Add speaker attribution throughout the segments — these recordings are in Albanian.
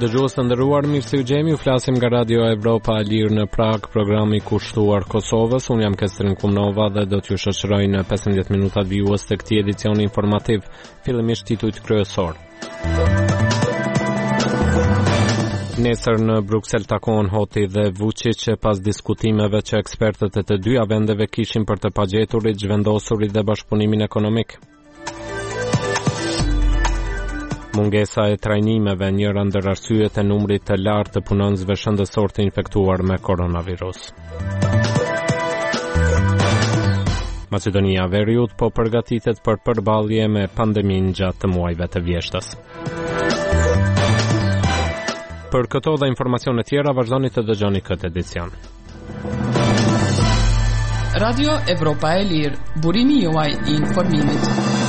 Speaker 1: dëgjues të nderuar, mirë se u gjemi. U flasim nga Radio Evropa e Lirë në Prag, programi i kushtuar Kosovës. Unë jam Kestrin Kumnova dhe do t'ju shoqëroj në 15 minutat vijues të këtij edicioni informativ. Fillimisht titujt kryesor. Nesër në Bruksel takohen Hoti dhe Vučić pas diskutimeve që ekspertët e të dyja vendeve kishin për të pagjeturit, zhvendosurit dhe bashkëpunimin ekonomik. Mungesa e trajnimeve, njëra ndër arsyet e numrit të lartë të punonësve shëndetësor të infektuar me koronavirus. Maqedonia e Veriut po përgatitet për përballje me pandeminë gjatë të muajve të vjeshtës. Për këto dhe informacione tjera vazhdoni të dëgjoni këtë edicion.
Speaker 2: Radio Evropa e Lirë, burimi juaj i informimit.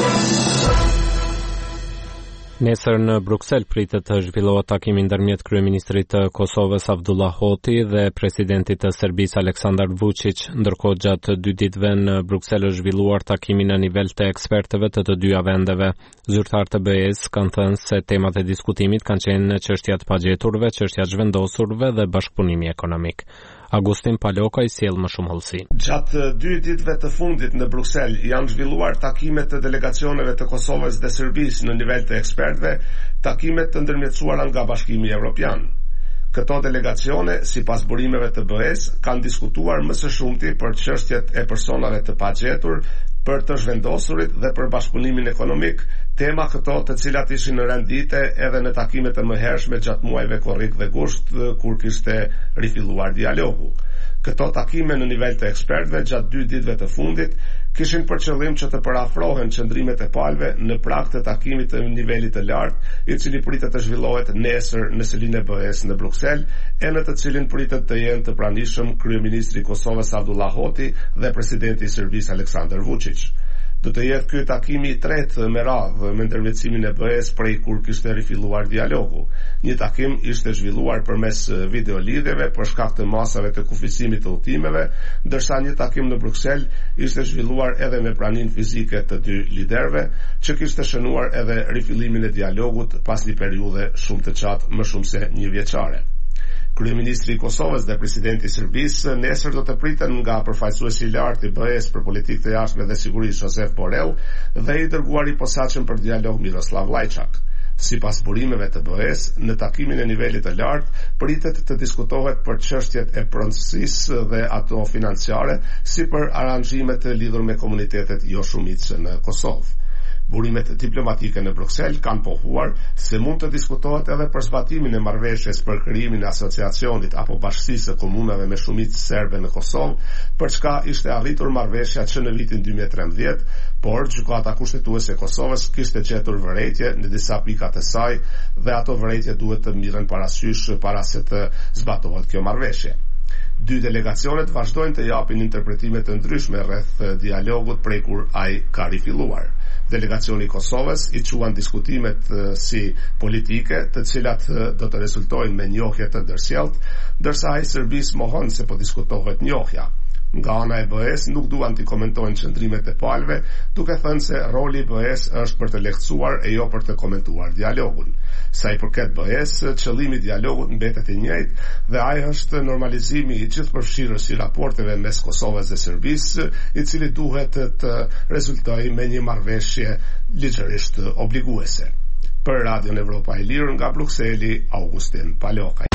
Speaker 1: Nesër në Bruksel pritet të zhvillohet takimi ndërmjet kryeministrit të Kosovës Abdullah Hoti dhe presidentit të Serbisë Aleksandar Vučić, ndërkohë gjatë 2 ditëve në Bruksel është zhvilluar takimi në nivel të ekspertëve të të dyja vendeve. Zyrtarët e BE-s kanë thënë se temat e diskutimit kanë qenë çështja e pagjeturve, çështja e zhvendosurve dhe bashkëpunimi ekonomik. Agustin Paloka i sjell më shumë hollësi.
Speaker 3: Gjatë 2 ditëve të fundit në Bruksel janë zhvilluar takimet të delegacioneve të Kosovës dhe Serbisë në nivel të ekspertëve, takimet të ndërmjetësuara nga Bashkimi Evropian. Këto delegacione, sipas burimeve të BE-s, kanë diskutuar më së shumti për çështjet e personave të pagjetur, për të zhvendosurit dhe për bashkëpunimin ekonomik, tema këto të cilat ishin në rendite edhe në takimet e mëhershme gjatë muajve korrik dhe gusht, kur kishte rifilluar dialogu. Këto takime në nivel të ekspertëve gjatë 2 ditëve të fundit kishin për qëllim që të përafrohen qëndrimet e palëve në prag të takimit të nivelit të lartë, i cili pritet të zhvillohet nesër në selinë e BE-s në Bruksel, e në të cilin pritet të jenë të pranishëm kryeministri i Kosovës Abdullah Hoti dhe presidenti i Serbisë Aleksandar Vučić. Do të jetë ky takimi i tretë me radhë me ndërmjetësimin e BE-s prej kur kishte rifilluar dialogu. Një takim ishte zhvilluar përmes videolidhjeve për shkak të masave të kufisimit të udhëtimeve, ndërsa një takim në Bruksel ishte zhvilluar edhe me praninë fizike të dy liderëve, që kishte shënuar edhe rifillimin e dialogut pas një periudhe shumë të gjatë, më shumë se 1 vjeçare. Kryeministri i Kosovës dhe presidenti i Serbisë nesër do të priten nga përfaqësuesi i lartë i BE-s për politikë të jashtme dhe siguri Josep Borrell dhe i dërguari i posaçëm për dialog Miroslav Lajçak. Sipas burimeve të BE-s, në takimin e nivelit të lartë pritet të diskutohet për çështjet e pronësisë dhe ato financiare, si për aranxhimet të lidhur me komunitetet jo shumicë në Kosovë. Burimet diplomatike në Bruksel kanë pohuar se mund të diskutohet edhe për zbatimin e marrëveshjes për krijimin e asociacionit apo bashkësisë së komunave me shumicë serbe në Kosovë, për çka ishte arritur marrëveshja që në vitin 2013, por gjykata kushtetuese e Kosovës kishte gjetur vërejtje në disa pika të saj dhe ato vërejtje duhet të mirën parasysh para se të zbatohet kjo marrëveshje. 2 delegacionet vazhdojnë të japin interpretime të ndryshme rreth dialogut prej kur ai ka rifilluar. Delegacioni i Kosovës i quan diskutimet si politike, të cilat do të rezultojnë me njohje të ndërsjelltë, ndërsa ai Serbisë mohon se po diskutohet njohja. Nga ana e BE-s nuk duan të komentojnë qëndrimet e palëve, duke thënë se roli i BE-s është për të lehtësuar e jo për të komentuar dialogun. Sa i përket BE-s, qëllimi i dialogut mbetet i njëjtë dhe ai është normalizimi i gjithëpërfshirës i raporteve mes Kosovës dhe Serbisë, i cili duhet të rezultojë me një marrëveshje ligjërisht obliguese. Për Radion Evropa e Lirë nga Brukseli, Augustin Paloka.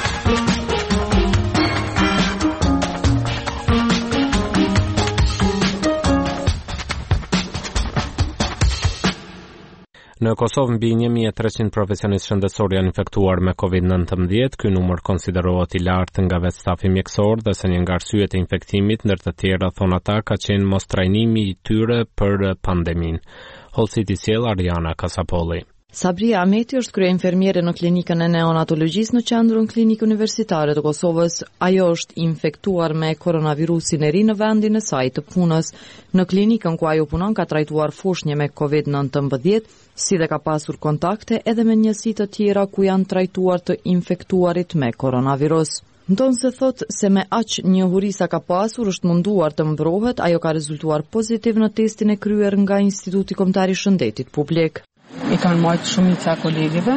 Speaker 1: Në Kosovë mbi 1300 profesionistë shëndetësor janë infektuar me COVID-19. Ky numër konsiderohet i lartë nga vetë stafi mjekësor dhe se një nga arsyet e infektimit, ndër të tjera thon ata, ka qenë mos trajnimi i tyre për pandeminë. Hollësit i sjell Ariana Kasapolli.
Speaker 4: Sabria Ahmeti është kryeinfermiere në klinikën e neonatologjisë në qendrën klinikë universitare të Kosovës. Ajo është infektuar me koronavirusin e ri në vendin e saj të punës. Në klinikën ku ajo punon ka trajtuar foshnje me COVID-19, si dhe ka pasur kontakte edhe me njësi të tjera ku janë trajtuar të infektuarit me koronavirus. Ndonë se thot se me aq njohurisa ka pasur është munduar të mbrohet, ajo ka rezultuar pozitiv në testin e kryer nga Instituti Kombëtar i Shëndetit Publik.
Speaker 5: I kanë marrë shumica kolegëve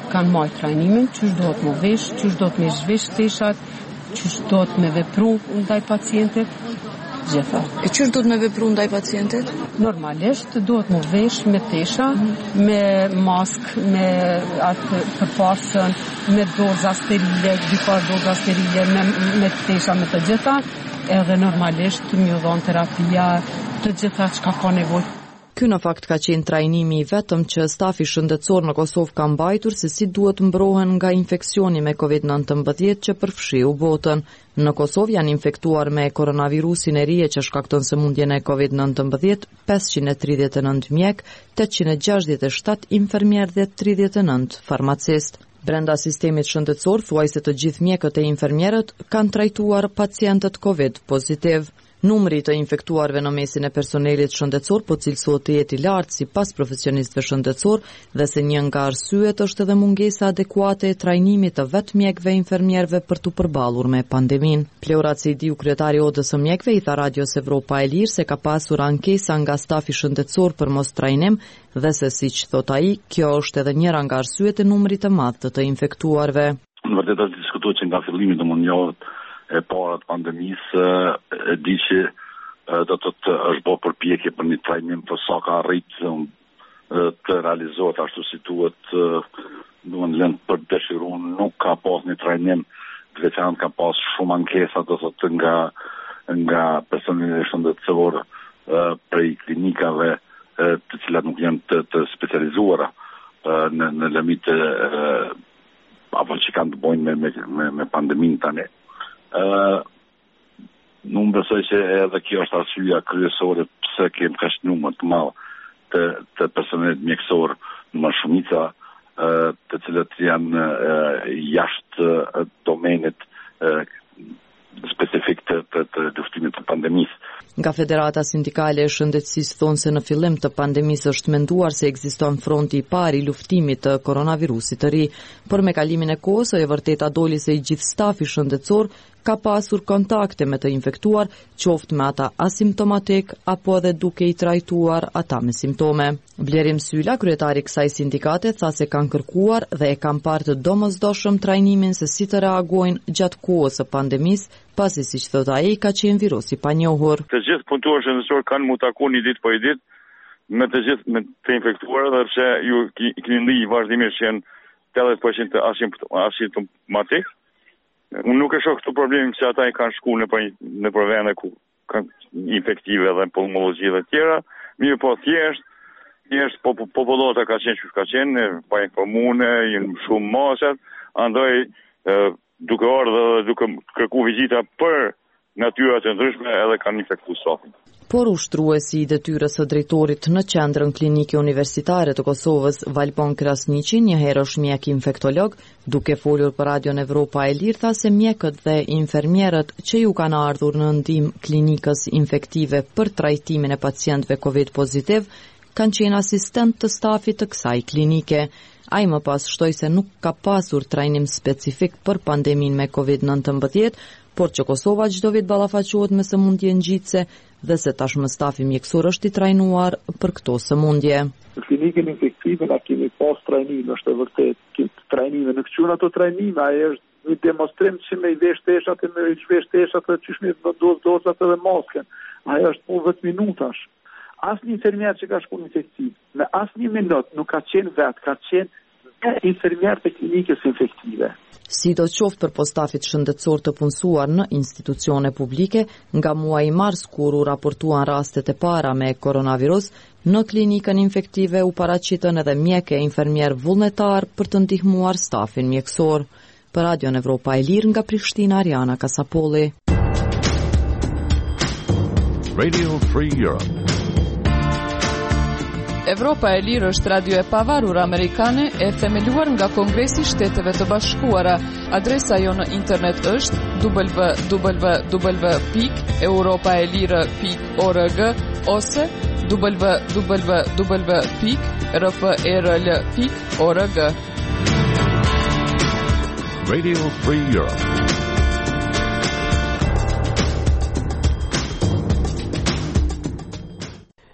Speaker 5: kanë marrë trajnimin, çish do të më vesh, çish do të më zhvesh teshat, çish do të më vepru ndaj pacientit, gjitha.
Speaker 4: E çish do të më vepru ndaj pacientit?
Speaker 5: Normalisht do të më vesh me tesha, me mask, me atë përpasën, me doza sterile, difar doza sterile, me tesha me të gjitha, edhe normalisht më dhon terapia të gjitha çka ka nevojë.
Speaker 4: Ky në fakt ka qenë trajnimi i vetëm që stafi shëndetësor në Kosovë ka mbajtur se si duhet mbrohen nga infeksioni me COVID-19 që përfshiu botën. Në Kosovë janë infektuar me koronavirusin e ri që shkakton sëmundjen e COVID-19 539 mjek, 867 infermier dhe 39 farmacist. Brenda sistemit shëndetësor, thuajse të gjithë mjekët e infermierët kanë trajtuar pacientët COVID pozitiv. Numri të infektuarve në mesin e personelit shëndetësor po cilësohet të jetë i lartë sipas profesionistëve shëndetësor dhe se një nga arsyet është edhe mungesa adekuate e trajnimit të vetë mjekëve infermierëve për të përballur me pandeminë. Pleura Cejdiu, kryetari i Odës së mjekëve, i tha Radios Evropa e Lirë se ka pasur ankesa nga stafi shëndetësor për mos trajnim dhe se siç thot ai, kjo është edhe njëra nga arsyet e numrit të madh të infektuarve.
Speaker 6: Në vërtet është diskutuar që nga fillimi domosdoshmërisht e para të pandemisë e di që do të është bërë përpjekje për një trajnim për sa ka arritë të realizohet ashtu si duhet, duhen lënë për dëshiruar, nuk ka pas një trajnim të veçantë, ka pas shumë ankesa do thotë nga personeli shëndetësor prej klinikave të cilat nuk janë të specializuara në limit apo që kanë të bëjnë me pandeminë tani. Nuk besoj që edhe kjo është arsyeja kryesore pse kemi kaq numër të madh të personelit mjekësor në shumica të cilët janë jashtë domenit specifik të luftimit të pandemisë.
Speaker 4: Nga Federata Sindikale e Shëndetësisë thonë se në fillim të pandemisë është menduar se ekziston fronti i parë i luftimit të koronavirusit të ri, por me kalimin e kohës e vërteta doli se i gjithë stafi shëndetësor ka pasur kontakte me të infektuar, qoftë me ata asimptomatik apo edhe duke i trajtuar ata me simptome. Blerim Syla, kryetari i kësaj sindikate, tha se kanë kërkuar dhe e kanë parë të domosdoshëm trajnimin se si të reagojnë gjatë kohës së pandemisë, pasi siç thot ai ka qenë virus i panjohur.
Speaker 7: Të gjithë punëtorët shëndetësor kanë mu taku një ditë për ditë me të gjithë me të infektuar dhe pse ju keni ndi vazhdimisht që janë 80% të asimptomatik. Unë nuk e shoh këtë problemin se ata i kanë shku në për vende ku kanë infektive dhe pulmologji dhe tjera, mirë po thjesht popullota ka qenë që ka qenë, pa informune, jenë shumë masat, andaj duke ardhur dhe duke kërku vizita për natyra të ndryshme edhe kanë infektuar stafin.
Speaker 4: Por ushtruesi i detyrës së drejtorit në qendrën klinike universitare të Kosovës, Valbon Krasniqi, një herë është mjek infektolog, duke folur për Radion Evropa e Lirë, tha se mjekët dhe infermierët që ju kanë ardhur në ndihmë klinikës infektive për trajtimin e pacientëve COVID pozitiv, kanë qenë asistent të stafit të kësaj klinike. Ai më pas shtoi se nuk ka pasur trajnim specifik për pandeminë me COVID-19, por që Kosova çdo vit ballafaqohet me sëmundje ngjitse dhe se tashmë stafi mjekësor është i trajnuar për këto sëmundje.
Speaker 8: Në klinikën infektive na kemi pas trajnim, është e vërtet, trajnime, në këqyr ato trajnime, ai është një demonstrim që me i vesh teshat e me i zhvesh teshat e qysh me dozat edhe masken. Ai është po 10 minutash. Asnjë infermier që ka shku në infektiv, në asnjë minutë nuk ka qenë vetë, ka qenë infermier të klinikës infektive.
Speaker 4: Si do qoftë për postafit shëndetësor të punësuar në institucione publike, nga muaji mars kur u raportuan rastet e para me koronavirus, në klinikën infektive u paraqitën edhe mjekë e infermier vullnetar për të ndihmuar stafin mjekësor. Për Radion Evropa e Lirë nga Prishtina, Ariana Kasapolli.
Speaker 9: Radio Free Europe.
Speaker 2: Evropa e Lirë është radio e pavarur amerikane e themeluar nga Kongresi i Shteteve të Bashkuara. Adresa jo në internet është www.europaelire.org ose www.rfrl.org.
Speaker 9: Radio Free Europe.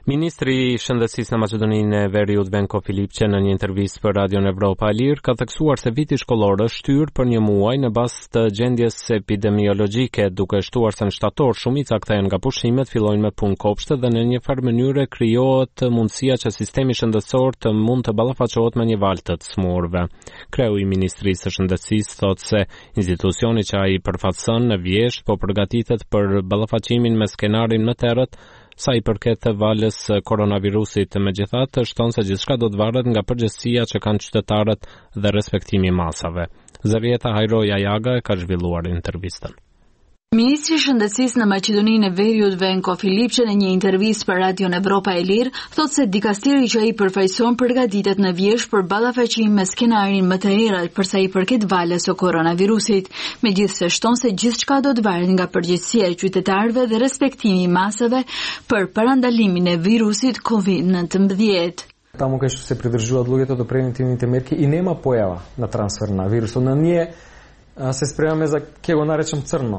Speaker 1: Ministri I Shëndetësisë në Maqedoninë e Veriut Venko Filipçe në një intervistë për Radion Evropa e Lirë ka theksuar se viti shkollor është shtyr për një muaj në bazë të gjendjes epidemiologjike, duke shtuar se në shtator shumica kthehen nga pushimet, fillojnë me punë kopshte dhe në një farë mënyrë krijohet mundësia që sistemi shëndetësor të mund të ballafaqohet me një valë të smurve. Kreu I Ministrisë së Shëndetësisë thotë se institucioni që ai përfaqëson në Vjeshtë po përgatitet për ballafaqimin me skenarin më të errët sa I përket valës koronavirusit. Megjithatë, shton se gjithçka do të varet nga përgjegjësia që kanë qytetarët dhe respektimi I masave. Zarieta Hajroja Jaga ka zhvilluar intervistën.
Speaker 10: Ministri I Shëndetësisë në Maqedoninë e Veriut Venko Filipçe në një intervistë për Radion Evropa e Lirë thotë se dikasteri që ai përfaqëson përgatitet në Vjeshtë për ballafaqim me skenarin më të errët për sa I përket valës së koronavirusit, megjithse shton se gjithçka do të varet nga përgjegjësia e qytetarëve dhe respektimi I masave për parandalimin e virusit COVID-19.
Speaker 11: Tamo që se pridržuat llojet të preventivnih merki I nema pojava na transfer na virusu. Në një se spremame za kjo na rečem crno.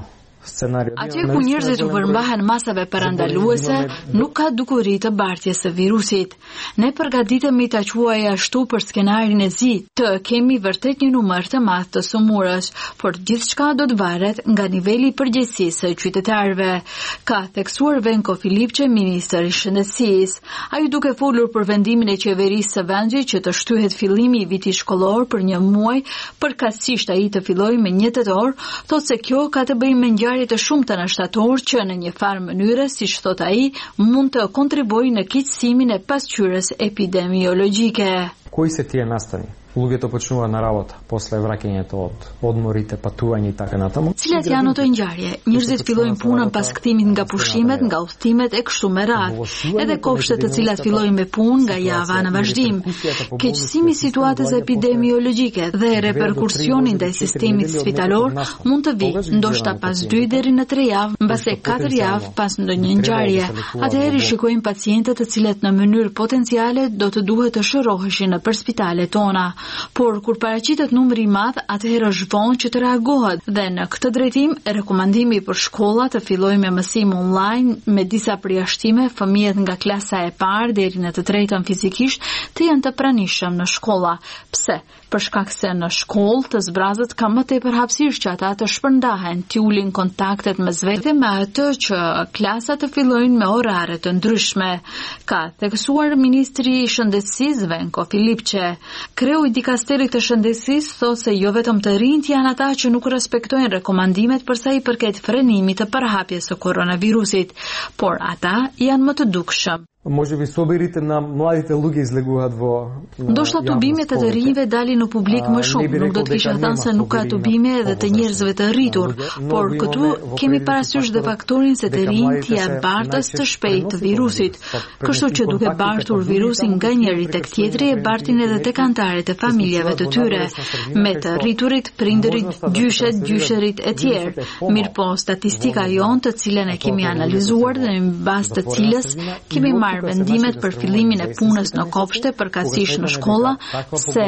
Speaker 10: Atje ku njerëzit u përmbahen masave parandaluese, nuk ka dukuri të bartjes së virusit. Ne përgatitemi ta quajë ashtu për skenarin e zi, të kemi vërtet një numër të madh të sëmurës, por gjithçka do të varet nga niveli I përgjegjësisë së qytetarëve, ka theksuar Venko Filipçe, ministri I Shëndetësisë. Ai duke folur për vendimin e qeverisë së vendit që të shtyhet fillimi I vitit shkollor për një muaj, përkatësisht ai të fillojë me 1 tetor, thotë se kjo ka të bëjë me ngjarje të shumta në shtator që në një farë mënyre, siç thot ai, mund të kontribuojë në keqësimin e pasqyrës epidemiologjike.
Speaker 11: Koji se tije nastani? Lugjet počnuar na работа после vraćenja od odmorite, patuanje I tako natamo.
Speaker 10: Cilat janë ato ngjarje? Njerëzit fillojnë punën pas kthimit nga pushimet, nga udhëtimet e kështu me radhë. Edhe kopshtet të cilat fillojnë me punë nga java në vazhdim. Keqësimi I situatës epidemiologjike dhe reperkursioni ndaj sistemit spitalor mund të vijë ndoshta pas 2 deri në 3 javë, mbase 4 javë pas ndonjë ngjarje. Atëherë shikojmë pacientët të cilët në mënyrë potenciale do të duhet të shëroheshin nëpër spitalet tona. Por kur paraqitet numri I madh, atëherë është vonë që të reagohet dhe në këtë drejtim rekomandimi për shkollat të fillojë me mësim online me disa përjashtime, fëmijët nga klasa e parë deri në të 3-ën fizikisht të jenë të pranishëm në shkolla. Pse? Për shkak se në shkollë të zbrazët ka më tepër hapësirë që ata të shpërndahen, të ulin kontaktet mes vetë me atë që klasat të fillojnë me orare të ndryshme, ka theksuar ministri I Shëndetësisë Venko Filipçe. Kreu I dikasterit të shëndetësisë thotë se jo vetëm të rinjt janë ata që nuk respektojnë rekomandimet për sa I përket frenimit të përhapjes së koronavirusit, por ata janë më të dukshëm.
Speaker 11: Може би собирите на младите луѓе излегуваат во
Speaker 10: Ndoshta tubimet e të rinjve dalin në publik më shumë, nuk do të kisha thënë se nuk ka tubime edhe të njerëzve të rritur, por këtu kemi parasysh dhe faktorin se të rinjt janë bartës të shpejtë të virusit. Kështu që duke bartur virusin nga njëri tek tjetri e bartin edhe tek anëtarët e familjave të tyre, me të rriturit, prindërit, gjyshet, gjysherit e tjerë. Mirëpo statistika jonë të cilën e kemi analizuar dhe në bazë të cilës kemi marrë vendimet për fillimin e punës në kopshte përkatësisht në shkolla, se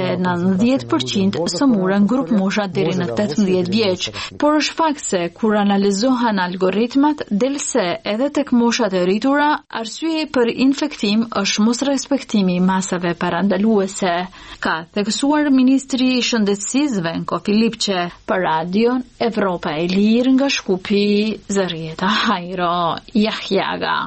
Speaker 10: 90% sëmurën grup mosha deri në 18 vjeç. Por është fakt se kur analizohen algoritmat, del se edhe tek moshat e rritura, arsye për infektim është mos respektimi I masave parandaluese, ka theksuar ministri I Shëndetësisë Venko Filipçe për Radion Evropa e Lirë nga Shkupi, Zarieta Hajro Jahjaga.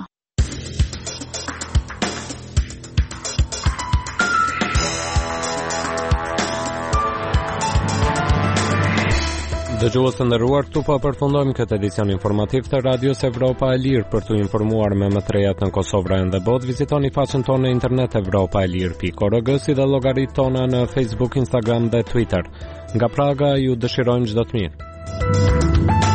Speaker 1: Dëgjues të nderuar, këtu po përfundojmë këtë edicion informativ të Radios Evropa e Lirë. Për t'u informuar me më të rejat në Kosovë dhe botë, vizitoni faqen tonë në internet evropaelir.org si dhe llogaritë tona në Facebook, Instagram dhe Twitter. Nga Praga ju dëshirojmë çdo të mirë.